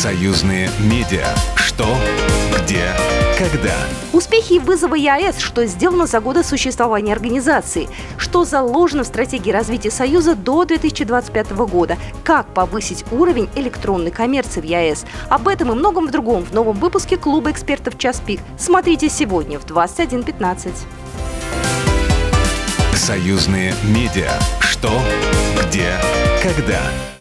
Союзные медиа. Что, где, когда. Успехи и вызовы ЕАЭС, что сделано за годы существования организации, что заложено в стратегии развития Союза до 2025 года, как повысить уровень электронной коммерции в ЕАЭС. Об этом и многом другом в новом выпуске Клуба экспертов «Час пик». Смотрите сегодня в 21:15. Союзные медиа. Что, где, когда.